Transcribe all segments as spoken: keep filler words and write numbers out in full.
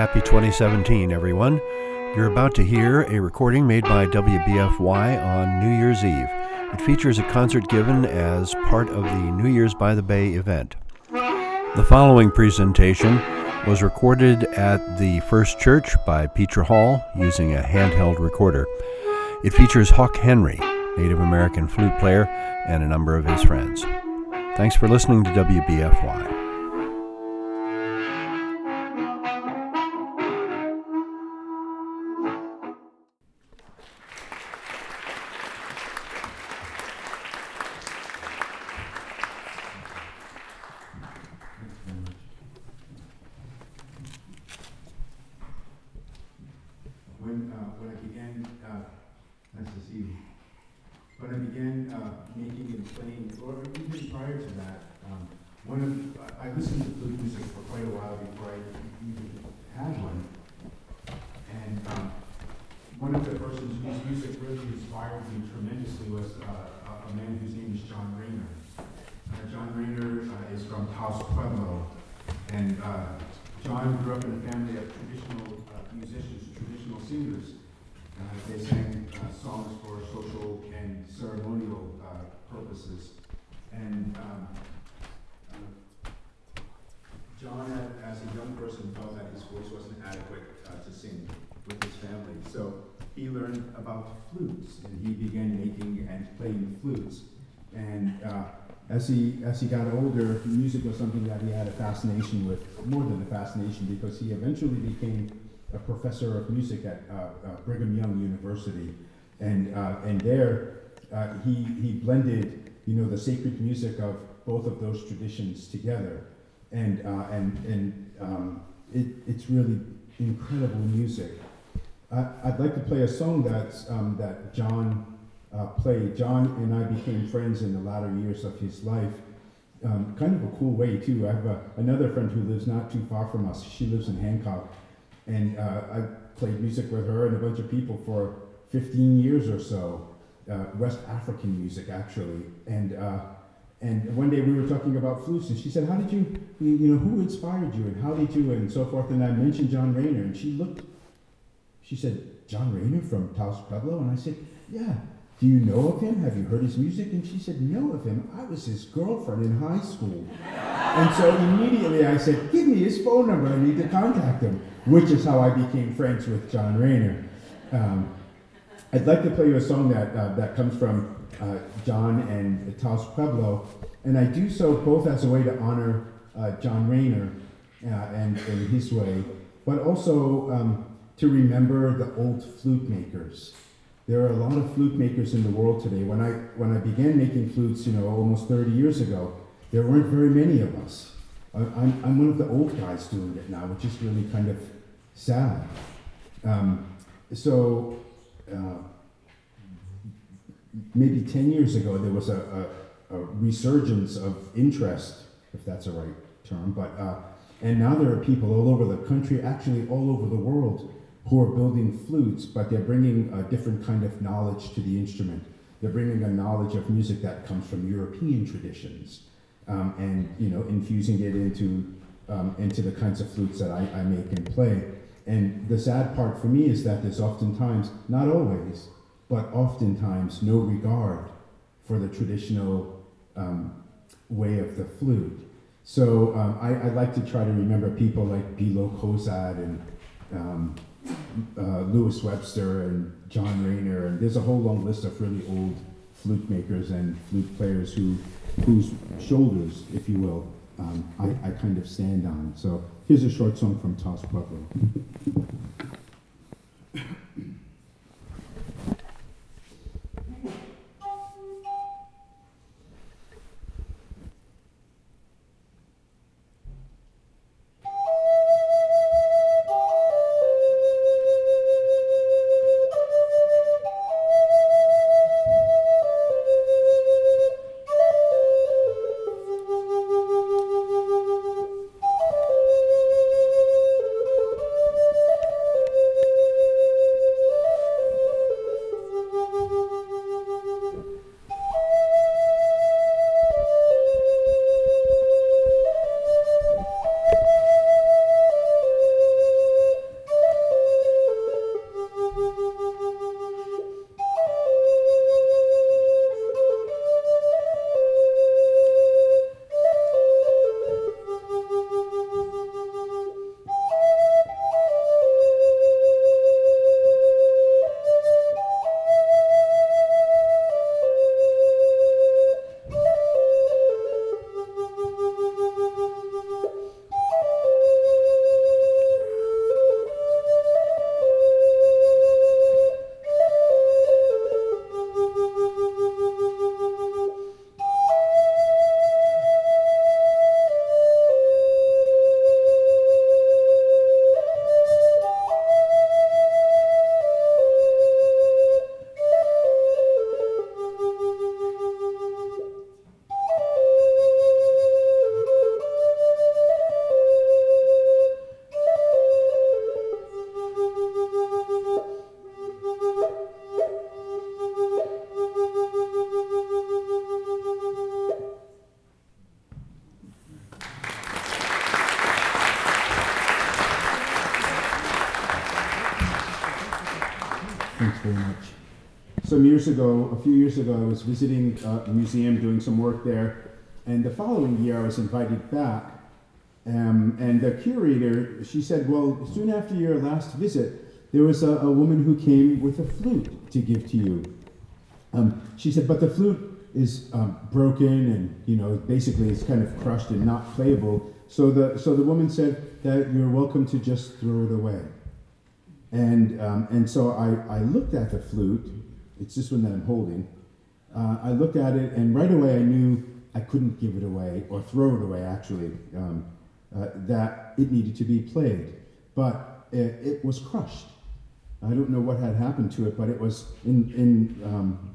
Happy twenty seventeen, everyone. You're about to hear a recording made by W B F Y on New Year's Eve. It features a concert given as part of the New Year's by the Bay event. The following presentation was recorded at the First Church by Petra Hall using a handheld recorder. It features Hawk Henry, Native American flute player, and a number of his friends. Thanks for listening to W B F Y. When, uh, when I began, uh, nice to see you. When I began uh, making and playing, or even prior to that, um, one of I listened to flute music for quite a while before I even had one. And um, one of the persons whose music really inspired me tremendously was uh, a man whose name is John Rayner. Uh, John Rayner uh, is from Taos Pueblo, and uh, John grew up in a family of traditional uh, musicians, traditional singers. Uh, they sang uh, songs for social and ceremonial uh, purposes. And um, uh, John, had, as a young person, felt that his voice wasn't adequate uh, to sing with his family. So he learned about flutes, and he began making and playing flutes. And uh, as he as he got older, music was something that he had a fascination with, more than a fascination, because he eventually became a professor of music at uh, uh, Brigham Young University, and uh, and there uh, he he blended, you know, the sacred music of both of those traditions together, and uh, and and um, it, it's really incredible music. I, I'd like to play a song that's um, that John uh, played. John and I became friends in the latter years of his life. Um, kind of a cool way too. I have a, another friend who lives not too far from us. She lives in Hancock. And uh, I played music with her and a bunch of people for fifteen years or so, uh, West African music actually. And uh, and one day we were talking about flutes, and she said, "How did you, you, you know, who inspired you, and how did you, and so forth?" And I mentioned John Rayner, and she looked. She said, "John Rayner from Taos Pueblo?" And I said, "Yeah. Do you know of him? Have you heard his music?" And she said, "Know of him? I was his girlfriend in high school." And so immediately I said, "Give me his phone number. I need to contact him," which is how I became friends with John Rayner. Um, I'd like to play you a song that uh, that comes from uh, John and Taos Pueblo, and I do so both as a way to honor uh, John Rayner uh, and in his way, but also um, to remember the old flute makers. There are a lot of flute makers in the world today. When I when I began making flutes, you know, almost thirty years ago, there weren't very many of us. I, I'm I'm one of the old guys doing it now, which is really kind of sad. Um, so uh, maybe ten years ago, there was a, a, a resurgence of interest, if that's a right term. But uh, and now there are people all over the country, actually all over the world, who are building flutes, but they're bringing a different kind of knowledge to the instrument. They're bringing a knowledge of music that comes from European traditions, um, and you know, infusing it into um, into the kinds of flutes that I, I make and play. And the sad part for me is that there's oftentimes, not always, but oftentimes no regard for the traditional um, way of the flute. So um, I, I like to try to remember people like Bilo Kozad and um, Uh, Louis Webster and John Rayner, and there's a whole long list of really old flute makers and flute players who, whose shoulders, if you will, um, I, I kind of stand on. So here's a short song from Taos Pueblo. Thanks very much. Some years ago, a few years ago, I was visiting uh, a museum, doing some work there, and the following year I was invited back. Um, and the curator, she said, well, soon after your last visit, there was a, a woman who came with a flute to give to you. Um, she said, but the flute is um, broken and, you know, basically it's kind of crushed and not playable. So the, so the woman said that you're welcome to just throw it away. And, um, and so I, I looked at the flute. It's this one that I'm holding. Uh, I looked at it, and right away I knew I couldn't give it away, or throw it away, actually, um, uh, that it needed to be played. But it, it was crushed. I don't know what had happened to it, but it was in, in um,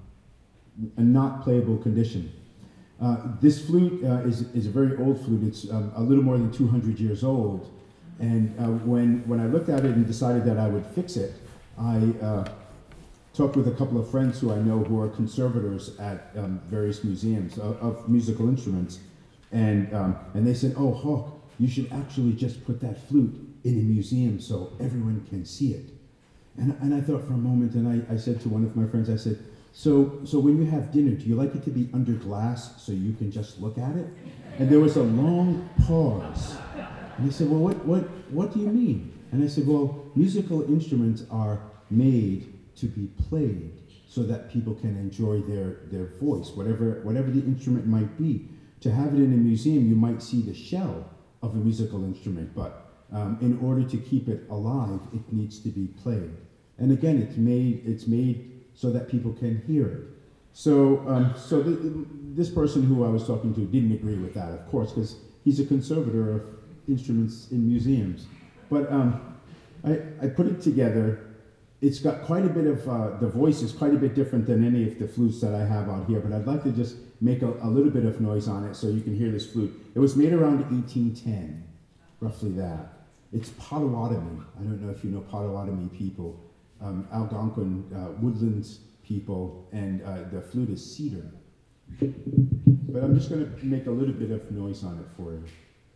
a not playable condition. Uh, this flute uh, is, is a very old flute. It's um, a little more than two hundred years old. And uh, when, when I looked at it and decided that I would fix it, I uh, talked with a couple of friends who I know who are conservators at um, various museums of, of musical instruments. And, um, and they said, oh, Hawk, you should actually just put that flute in a museum so everyone can see it. And, and I thought for a moment, and I, I said to one of my friends, I said, so, so when you have dinner, do you like it to be under glass so you can just look at it? And there was a long pause. And they said, well, what, what, what do you mean? And I said, well, musical instruments are made to be played so that people can enjoy their, their voice, whatever, whatever the instrument might be. To have it in a museum, you might see the shell of a musical instrument, but um, in order to keep it alive, it needs to be played. And again, it's made, it's made so that people can hear it. So, um, so the, this person who I was talking to didn't agree with that, of course, because he's a conservator of instruments in museums. But um, I, I put it together. It's got quite a bit of, uh, the voice is quite a bit different than any of the flutes that I have out here, but I'd like to just make a, a little bit of noise on it so you can hear this flute. It was made around eighteen ten, roughly that. It's Potawatomi. I don't know if you know Potawatomi people, um, Algonquin uh, woodlands people, and uh, the flute is cedar. But I'm just going to make a little bit of noise on it for you.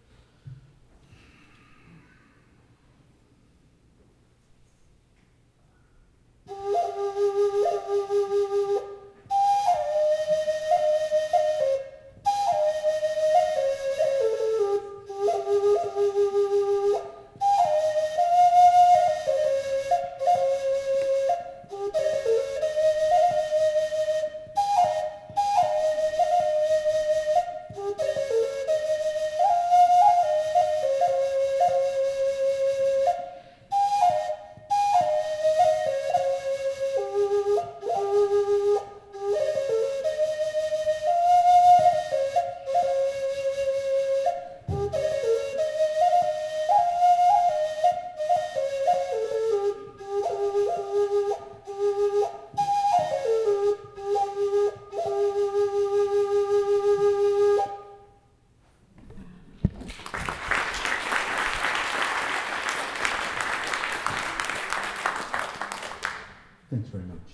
Thanks very much.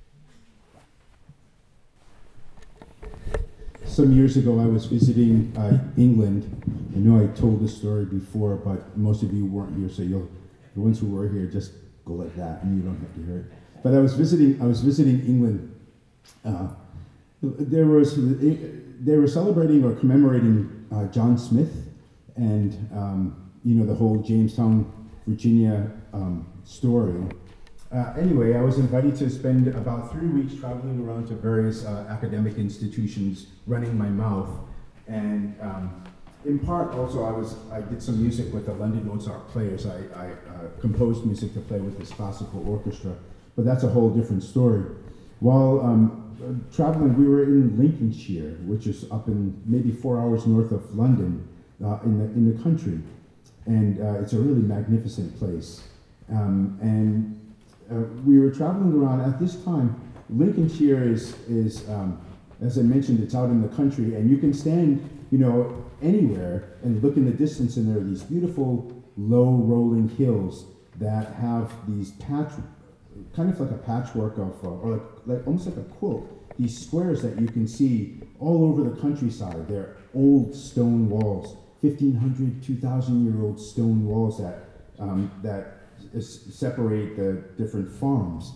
Some years ago, I was visiting uh, England. I know I told this story before, but most of you weren't here, so you'll, the ones who were here, just go like that, and you don't have to hear it. But I was visiting. I was visiting England. Uh, there was they were celebrating or commemorating uh, John Smith, and um, you know the whole Jamestown, Virginia um, story. Uh, anyway, I was invited to spend about three weeks traveling around to various uh, academic institutions, running my mouth, and um, in part also I was I did some music with the London Mozart Players. I, I uh, composed music to play with this classical orchestra, but that's a whole different story. While um, traveling, we were in Lincolnshire, which is up in maybe four hours north of London, uh, in the in the country, and uh, it's a really magnificent place, um, and. Uh, we were traveling around at this time. Lincolnshire is, is um, as I mentioned, it's out in the country, and you can stand, you know, anywhere and look in the distance, and there are these beautiful, low rolling hills that have these patch, kind of like a patchwork of, uh, or like, like almost like a quilt. These squares that you can see all over the countryside. They're old stone walls, fifteen hundred, two thousand year old stone walls that um, that. separate the different farms.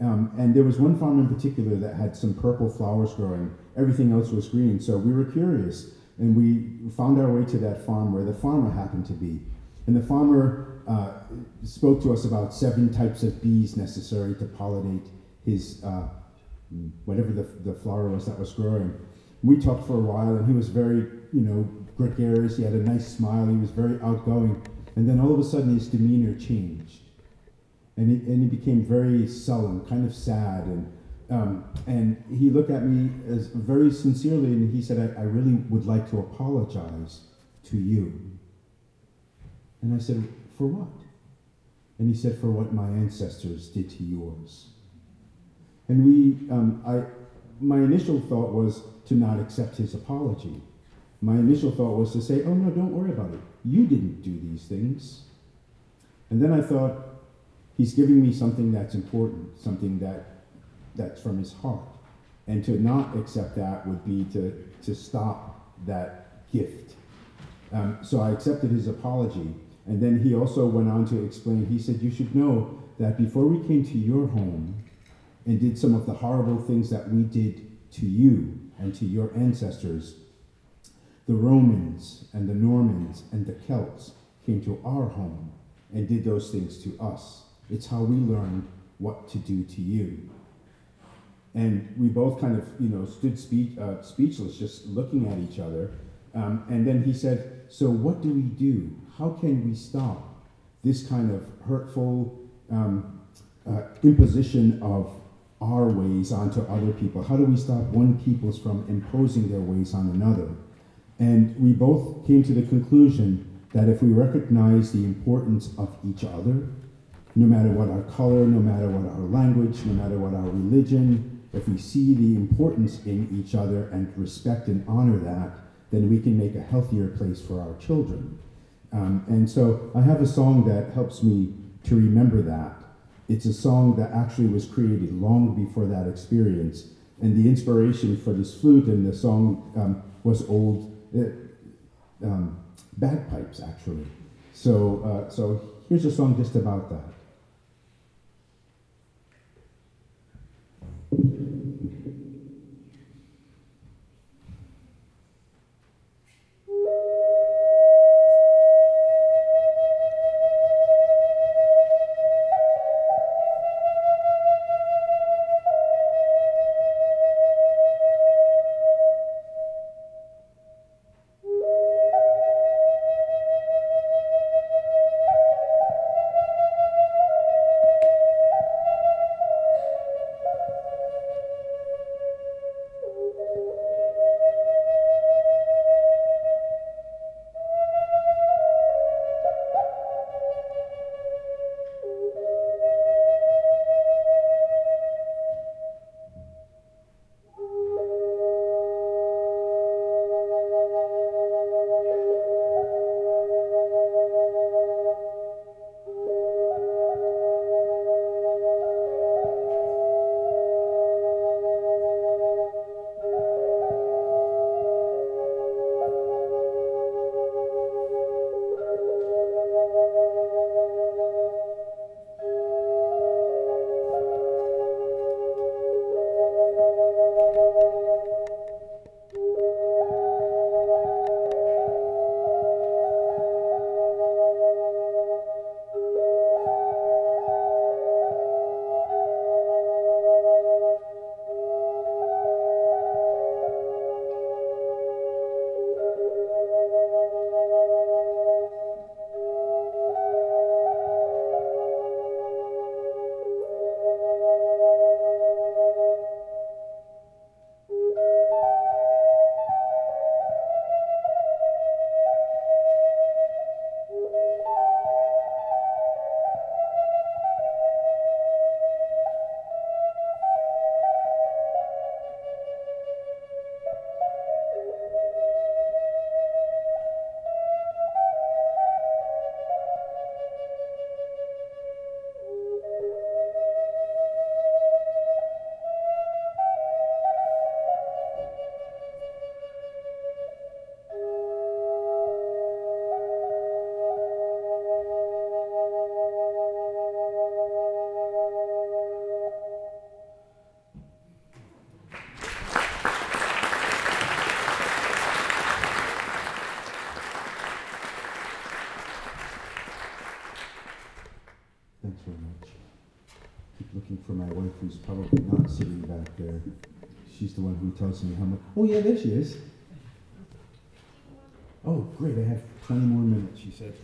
Um, and there was one farm in particular that had some purple flowers growing. Everything else was green. So we were curious, and we found our way to that farm where the farmer happened to be. And the farmer uh, spoke to us about seven types of bees necessary to pollinate his, uh, whatever the, the flower was that was growing. We talked for a while, and he was very, you know, gregarious. He had a nice smile. He was very outgoing. And then all of a sudden, his demeanor changed. And he, and he became very sullen, kind of sad, and um, and he looked at me as very sincerely, and he said, I, I really would like to apologize to you. And I said, for what? And he said, for what my ancestors did to yours. And we, um, I, my initial thought was to not accept his apology. My initial thought was to say, oh no, don't worry about it. You didn't do these things. And then I thought, he's giving me something that's important, something that that's from his heart. And to not accept that would be to, to stop that gift. Um, so I accepted his apology. And then he also went on to explain, he said, you should know that before we came to your home and did some of the horrible things that we did to you and to your ancestors, the Romans and the Normans and the Celts came to our home and did those things to us. It's how we learned what to do to you. And we both kind of, you know, stood speech, uh, speechless, just looking at each other. Um, and then he said, so what do we do? How can we stop this kind of hurtful um, uh, imposition of our ways onto other people? How do we stop one peoples from imposing their ways on another? And we both came to the conclusion that if we recognize the importance of each other, no matter what our color, no matter what our language, no matter what our religion, if we see the importance in each other and respect and honor that, then we can make a healthier place for our children. Um, and so I have a song that helps me to remember that. It's a song that actually was created long before that experience. And the inspiration for this flute and the song um, was old uh, um, bagpipes, actually. So, uh, so here's a song just about that. looking for my wife, who's probably not sitting back there. She's the one who tells me how much. Oh yeah, there she is. Oh great, I have twenty more minutes, she said.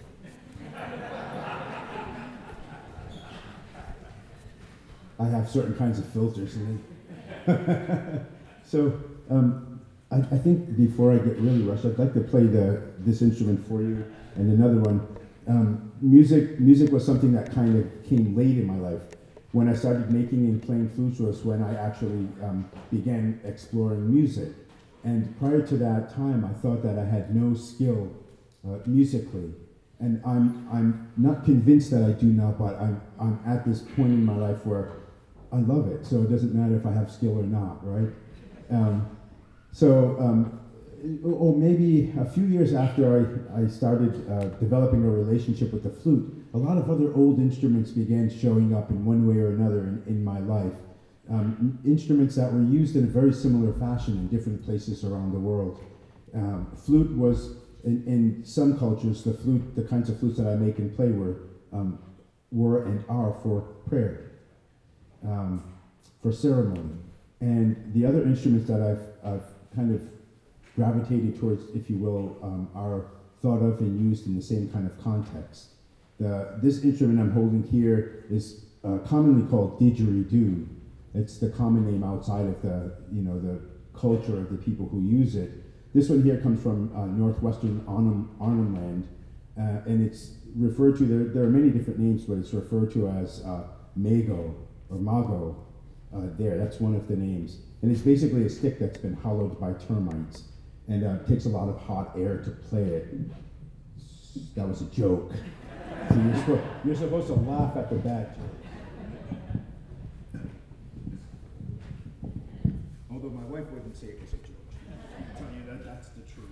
I have certain kinds of filters in it. So um, I, I think before I get really rushed, I'd like to play the this instrument for you and another one. Um, music music was something that kind of came late in my life. When I started making and playing flutes was when I actually um, began exploring music. And prior to that time, I thought that I had no skill uh, musically. And I'm I'm not convinced that I do now, but I'm I'm at this point in my life where I love it. So it doesn't matter if I have skill or not, right? Um, so, um, or maybe a few years after I, I started uh, developing a relationship with the flute, a lot of other old instruments began showing up in one way or another in, in my life. Um, instruments that were used in a very similar fashion in different places around the world. Um, flute was, in, in some cultures, the flute, the kinds of flutes that I make and play were, um, were and are for prayer. Um, for ceremony. And the other instruments that I've, I've kind of gravitated towards, if you will, um, are thought of and used in the same kind of context. The, this instrument I'm holding here is uh, commonly called didgeridoo. It's the common name outside of the, you know, the culture of the people who use it. This one here comes from uh, northwestern Arnhem, Arnhem Land, uh, and it's referred to, there, there are many different names, but it's referred to as uh, mago, or mago, uh, there, that's one of the names. And it's basically a stick that's been hollowed by termites, and uh, it takes a lot of hot air to play it. That was a joke. So you're, supposed, you're supposed to laugh at the bad joke. Although my wife wouldn't say it was a joke. I'm telling you that that's the truth.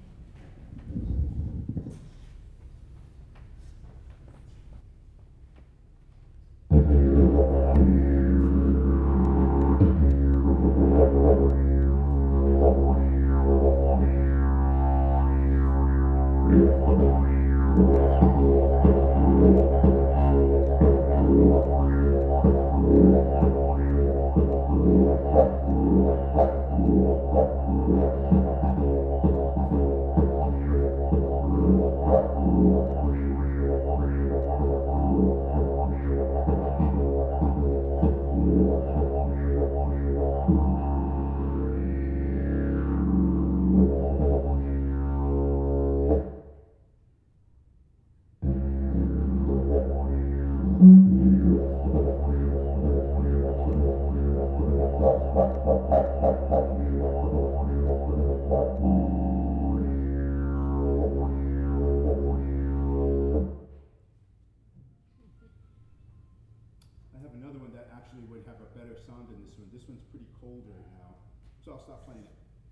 So I'll stop playing it.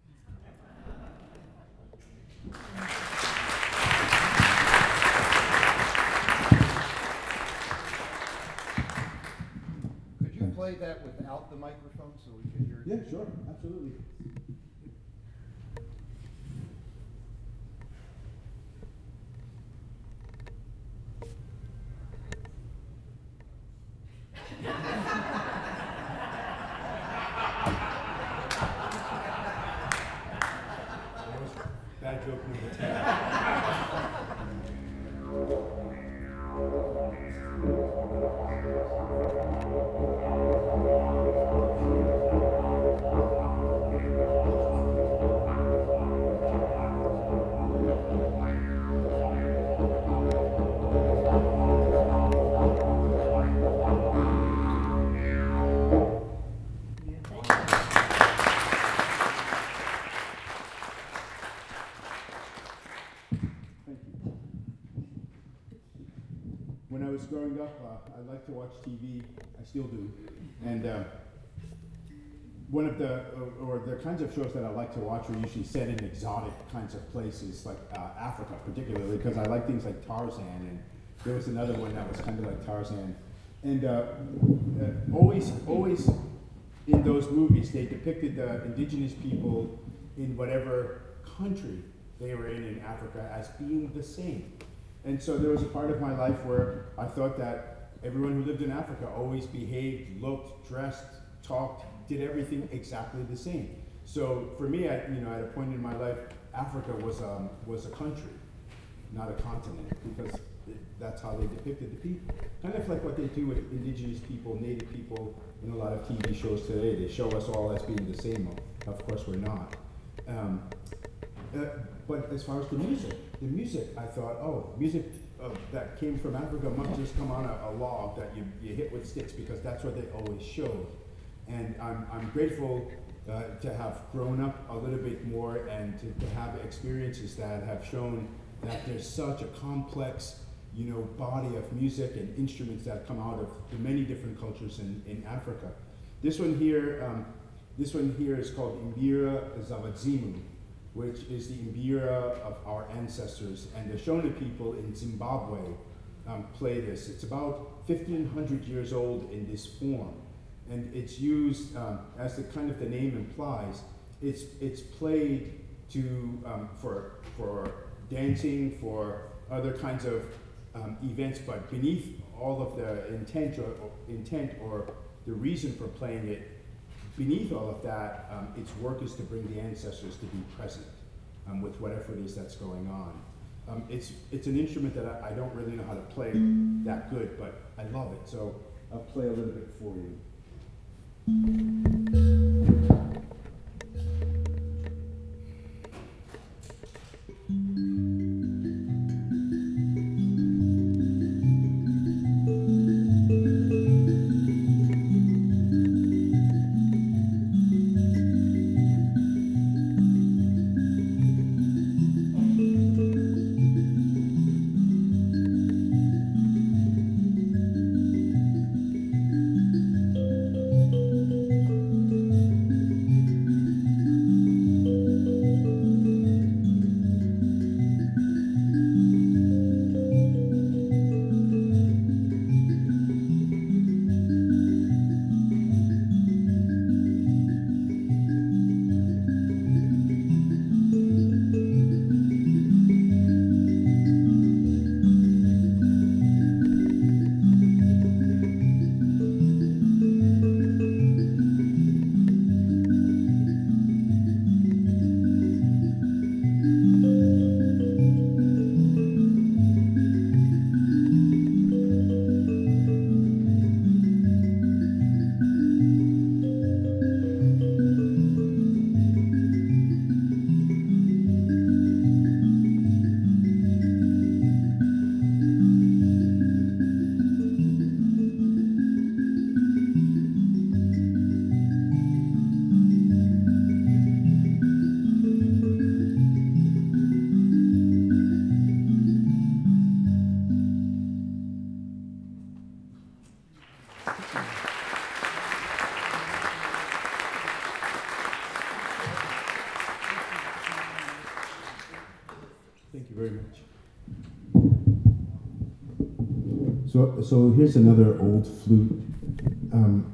Could you play that without the microphone so we can hear it? Yeah, sure, absolutely. Bad joke number ten. When I was growing up, uh, I liked to watch T V. I still do. And uh, one of the, or, or the kinds of shows that I like to watch are usually set in exotic kinds of places, like uh, Africa particularly, because I like things like Tarzan, and there was another one that was kind of like Tarzan. And uh, uh, always, always in those movies, they depicted the indigenous people in whatever country they were in in Africa as being the same. And so there was a part of my life where I thought that everyone who lived in Africa always behaved, looked, dressed, talked, did everything exactly the same. So for me, I, you know, at a point in my life, Africa was um, was a country, not a continent, because it, that's how they depicted the people. Kind of like what they do with indigenous people, native people in a lot of T V shows today. They show us all as being the same. Of course, we're not. Um, uh, but as far as the music, the music, I thought, oh, music uh, that came from Africa must just come on a, a log that you, you hit with sticks, because that's what they always showed. And I'm, I'm grateful uh, to have grown up a little bit more and to, to have experiences that have shown that there's such a complex, you know, body of music and instruments that come out of the many different cultures in, in Africa. This one here, um, this one here is called Imbira Zawadzimu, which is the Imbira of our ancestors, and the Shona people in Zimbabwe um, play this. It's about fifteen hundred years old in this form, and it's used, um, as the kind of the name implies, it's it's played to um, for for dancing, for other kinds of um, events, but beneath all of the intent or, or intent or the reason for playing it, beneath all of that, um, its work is to bring the ancestors to be present um, with whatever it is that's going on. Um, it's it's an instrument that I, I don't really know how to play that good, but I love it. So I'll play a little bit for you. Thank you very much. So, so here's another old flute. Um,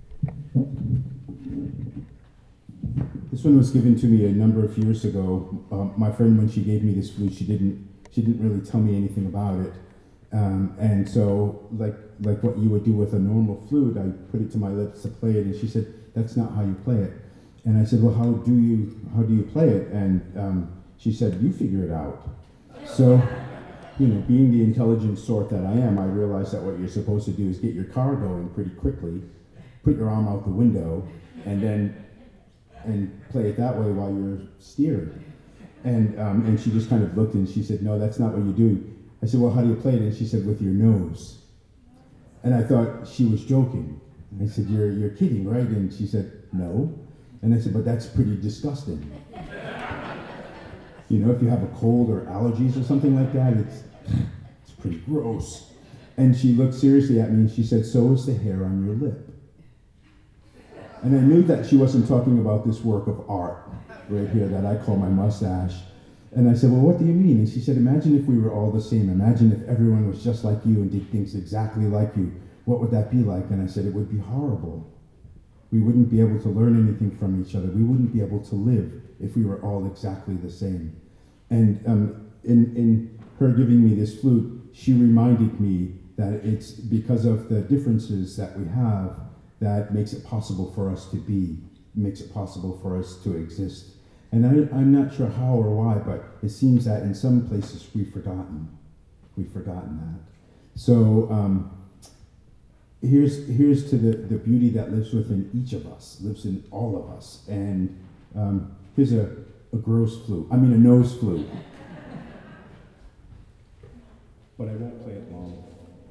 this one was given to me a number of years ago. Um, my friend, when she gave me this flute, she didn't she didn't really tell me anything about it. Um, and so, like like what you would do with a normal flute, I put it to my lips to play it, and she said, "That's not how you play it." And I said, "Well, how do you how do you play it?" And um, she said, "You figure it out." So, you know, being the intelligent sort that I am, I realized that what you're supposed to do is get your car going pretty quickly, put your arm out the window, and then and play it that way while you're steering. And um, and she just kind of looked and she said, "No, that's not what you do." I said, "Well, how do you play it?" And she said, "With your nose." And I thought she was joking. I said, "You're you're kidding, right?" And she said, "No." And I said, "But that's pretty disgusting. You know, if you have a cold or allergies or something like that, it's it's pretty gross." And she looked seriously at me and she said, "So is the hair on your lip." And I knew that she wasn't talking about this work of art right here that I call my mustache. And I said, "Well, what do you mean?" And she said, "Imagine if we were all the same. Imagine if everyone was just like you and did things exactly like you. What would that be like?" And I said, "It would be horrible. We wouldn't be able to learn anything from each other. We wouldn't be able to live if we were all exactly the same." And um, in, in her giving me this flute, she reminded me that it's because of the differences that we have that makes it possible for us to be, makes it possible for us to exist. And I, I'm not sure how or why, but it seems that in some places we've forgotten. We've forgotten that. So um, here's here's to the, the beauty that lives within each of us, lives in all of us. And um, here's a, a gross flute, I mean a nose flute. But I won't play it long.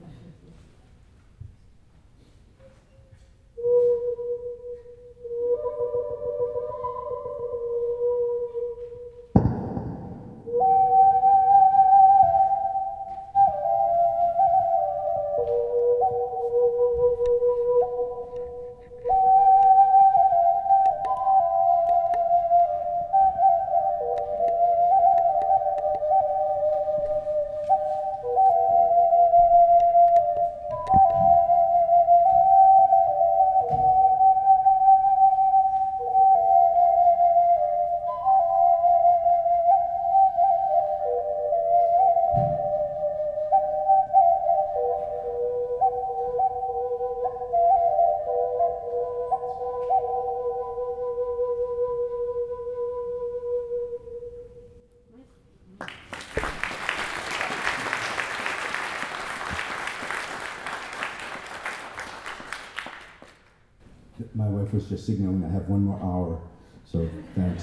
My wife was just signaling I have one more hour, so thanks.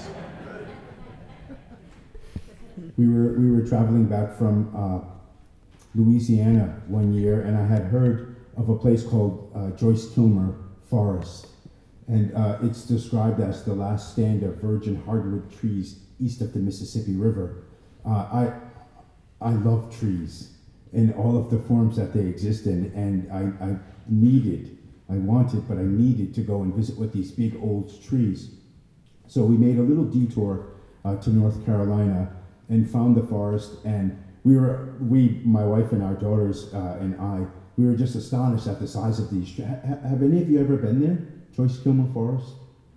We were we were traveling back from uh, Louisiana one year, and I had heard of a place called uh, Joyce Kilmer Forest, and uh, it's described as the last stand of virgin hardwood trees east of the Mississippi River. Uh, I I love trees in all of the forms that they exist in, and I, I needed. I wanted, but I needed to go and visit with these big old trees. So we made a little detour uh, to North Carolina and found the forest, and we were, we, my wife and our daughters uh, and I, we were just astonished at the size of these trees. Ha- have any of you ever been there? Joyce Kilmer Forest?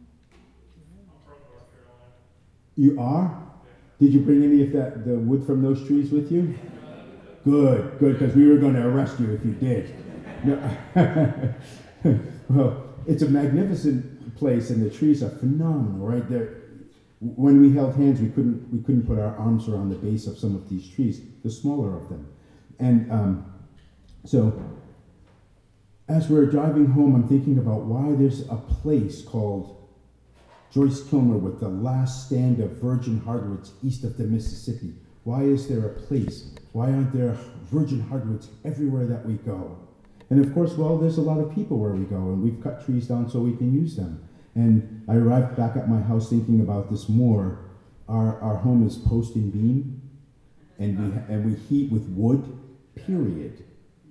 I'm from North Carolina. You are? Did you bring any of that, the wood from those trees with you? Good, good, because we were going to arrest you if you did. No. Well, it's a magnificent place, and the trees are phenomenal, right there. When we held hands, we couldn't we couldn't put our arms around the base of some of these trees, the smaller of them. And um, so, as we're driving home, I'm thinking about why there's a place called Joyce Kilmer with the last stand of virgin hardwoods east of the Mississippi. Why is there a place? Why aren't there virgin hardwoods everywhere that we go? And of course, well, there's a lot of people where we go, and we've cut trees down so we can use them. And I arrived back at my house thinking about this more. Our our home is post and beam, and we and we heat with wood. Period.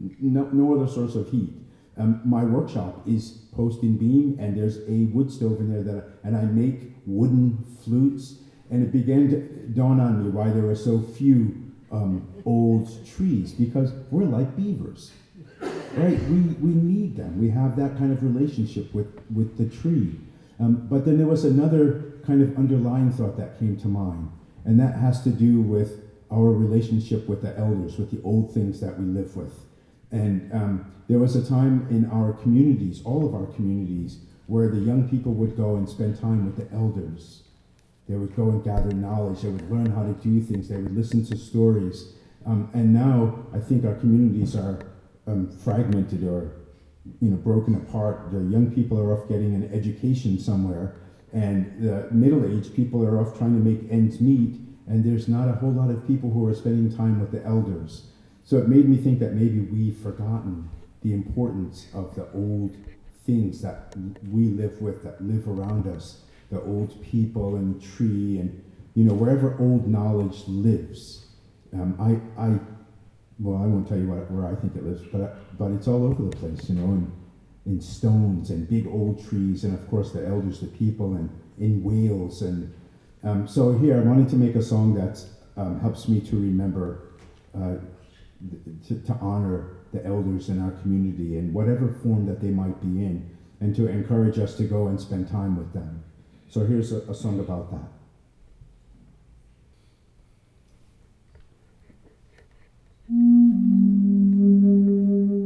No no other source of heat. Um, my workshop is post and beam, and there's a wood stove in there that, I, and I make wooden flutes. And it began to dawn on me why there were so few um, old trees, because we're like beavers. Right, we, we need them. We have that kind of relationship with, with the tree. Um, but then there was another kind of underlying thought that came to mind, and that has to do with our relationship with the elders, with the old things that we live with. And um, there was a time in our communities, all of our communities, where the young people would go and spend time with the elders. They would go and gather knowledge. They would learn how to do things. They would listen to stories. Um, and now I think our communities are Um, fragmented or, you know, broken apart. The young people are off getting an education somewhere, and the middle-aged people are off trying to make ends meet, and there's not a whole lot of people who are spending time with the elders. So it made me think that maybe we've forgotten the importance of the old things that we live with, that live around us, the old people and tree, and, you know, wherever old knowledge lives. Um, I, I Well, I won't tell you what, where I think it lives, but but it's all over the place, you know, in, in stones and big old trees, and of course the elders, the people, and in Wales. And um, so here, I wanted to make a song that um, helps me to remember, uh, to, to honor the elders in our community in whatever form that they might be in, and to encourage us to go and spend time with them. So here's a, a song about that. Mm-hmm.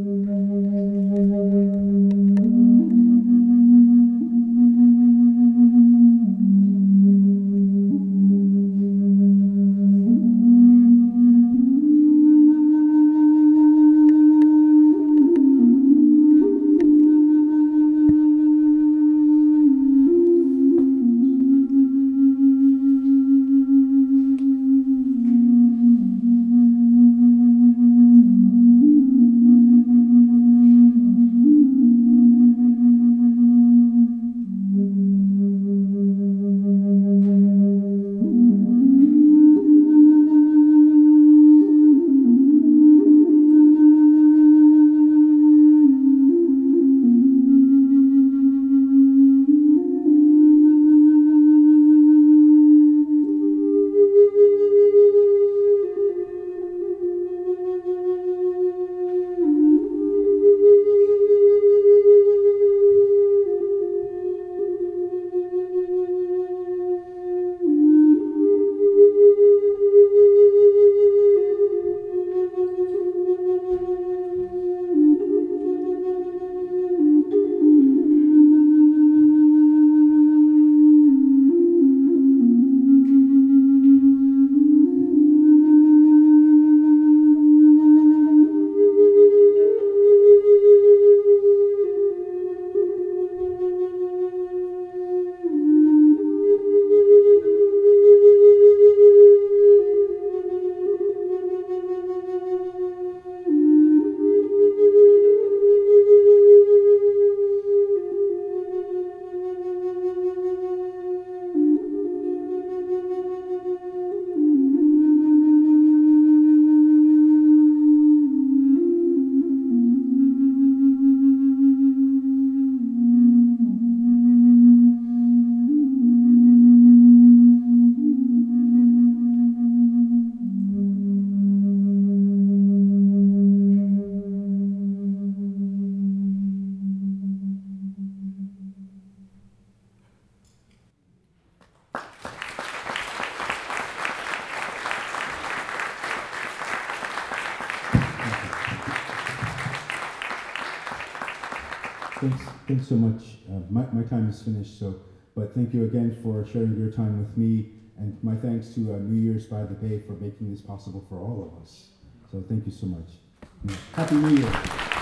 thanks, thanks so much. Uh, my, my time is finished, so, but thank you again for sharing your time with me, and my thanks to uh, New Year's by the Bay for making this possible for all of us. So thank you so much. Happy New Year.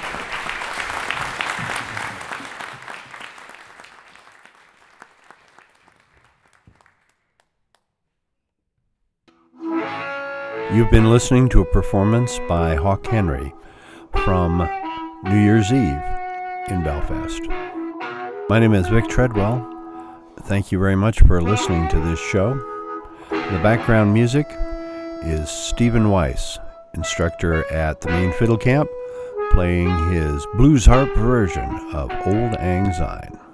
You've been listening to a performance by Hawk Henry from New Year's Eve in Belfast. My name is Vic Treadwell. Thank you very much for listening to this show. The background music is Stephen Weiss, instructor at the Maine Fiddle Camp, playing his blues harp version of Old Lang Syne.